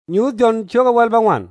Nyu John choga wal bangwan.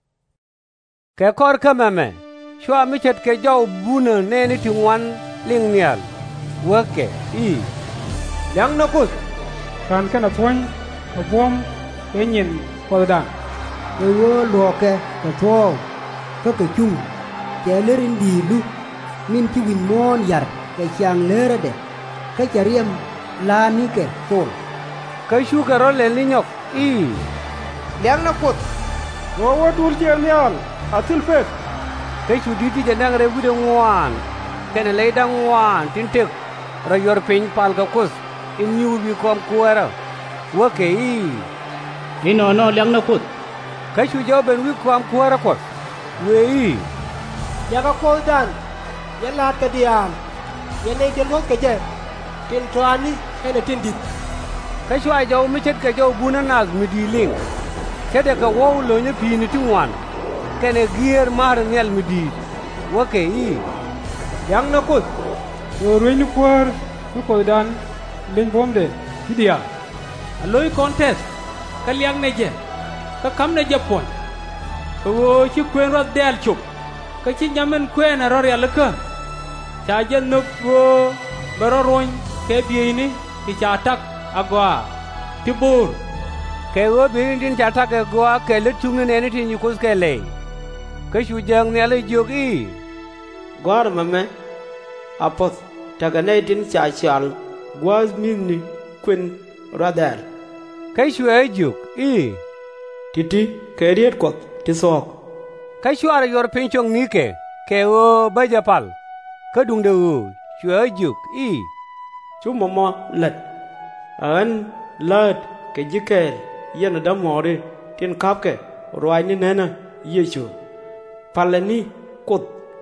Ke kor kamame. Shwa michet ke jaw buna neni tingwan lingnial. Wake I. Yang nakut. Kan kana twany abom enyin kodan. Ewo loke ke twa. Ke chung. Ke lerin di lu. Min ki win mon yar ke chang lere de. Ke chariam la ni ke tol. Ke shu ke role linyok I. Yang nakut. Wo dul jemial atil fet. Ke shu diti jandang re wude ngwan. Kene lay dang ngwan tintek. Ra yor piny pal ka kus. In yu bi kom kuera. Wake I. Ino no yang nakut. Ke shu jaw ben wi kom kuera kus. We I. Yaga kodan. Yalat ke diam. Yanay jelwot ke je. Tin tuani ene tindit. Ke shu ay jaw michet ke jaw buna naz midiling. Kede ka wow lo nye pini tingwan. Kene gier mar nyel midit. Wake I. Yang nakut. Wo ruin kwar ku kodan len bomde kidia. Aloy contest. Kalyang neje. Ka kam neje pon. Wo chi kwen ro del chup. Ka chi nyamen kwen ro ya leka. Cha je nup wo baro roin ke biini ti cha tak agwa. Tibur. Ke wo biin din chata ke goa ke le tungni neni tin yukus ke le. Ke shu jang nyele jog I. Gwar mame. Apos. Taganay tin cha chal. Gwaz minni kwen radar. Ke shu ay jog I. Titi keriet kot tisok. Ke shu ara yor pinchong nike. Ke wo bajapal. Ke dung de wo. Shu ay jog I. Chú mama lật. An lật cái dư kèl. Yên ở đám mò đi. Tiên khắp kè. Rồi như nè nè. Yên chú. Pala ni cột.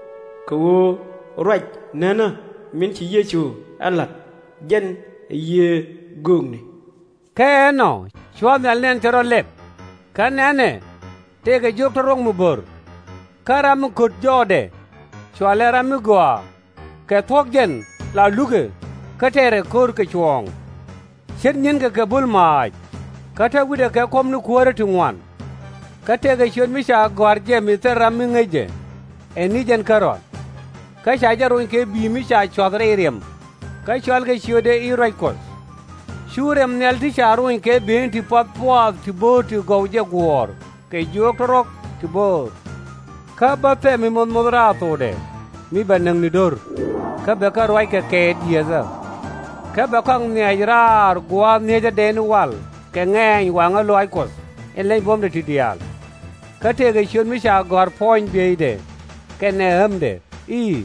Cô rạch nè nè. Mình chỉ yên chú. An lật. Dân yên gương này. Ke no. Shwa nyal nen chero lep. Ka nene. Tege jok to rong mubur. Ka ram kut jode. Shwa le ram goa. Ke thok jen. La luge. Ka tere kor ke chuong. Shet nyen ke bul maaj. Ka te wide ke kom nu kuore tungwan. Ka tege shot misha gwar je mi te ram mi ngeje. Eni jen karot. Ka shaja ruin ke bi misha chodre iriam. Ka chwal ke shode I roikos. Shurem nel ti sharuin ke bin ti pot pot ti bo ti goje gwor. Ke jok rok ti bo. Ka ba pe mi mon moderato de. Mi banang ni dor. Ka be ka roi ke dieza. Ka be kong nyai rar gwa nyeja den wal. Ke ngeng wanga loi kos. En lei bom de ti dial. Ka tege shon mi sha gor point be de. Ke ne hamde. I.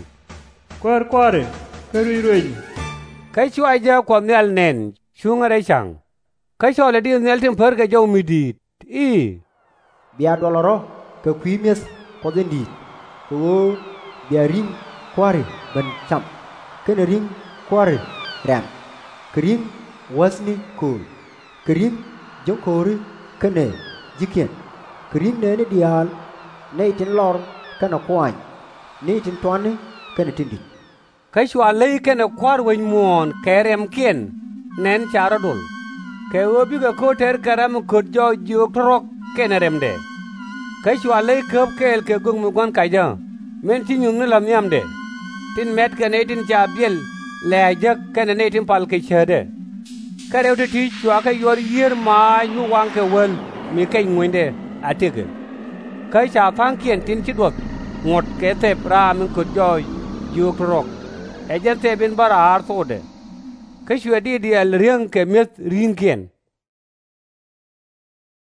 Kware keru ruin. Ka chwa ja ko nel nen. Shunga re chang. Ka chole di nel tim per ke jaw midit. I. Bia doloro ke kwimes koden di. Ko bia ring kware ban cham. Ken ring kware ram. Kring wasni cool. Kring jokori kene jiken. Kring ne dial ne tin lor kana kwany. Ne tin twane kana tindi. Ka shwa lei kene kwar wen mon kerem kien. Nen charo dul. Ke wobi ka ko ter karam kut jo jok trok kene remde. Ka shwa lei kep kel ke gung mu gwan kaja. Men ti nyung ne lam yam de. Tin met kene tin cha biel. Le ajak kene ne tin pal ke chede. Ka rew ti shwa ka yor yer ma yu wang ke wen. Mi ke ngwende atike. Ka cha phang kien tin chidwot. Ngot ke tep ra min kut jo jok trok. Ejen te bin bara har thode. Ka shwa di al riang ke met ring kien.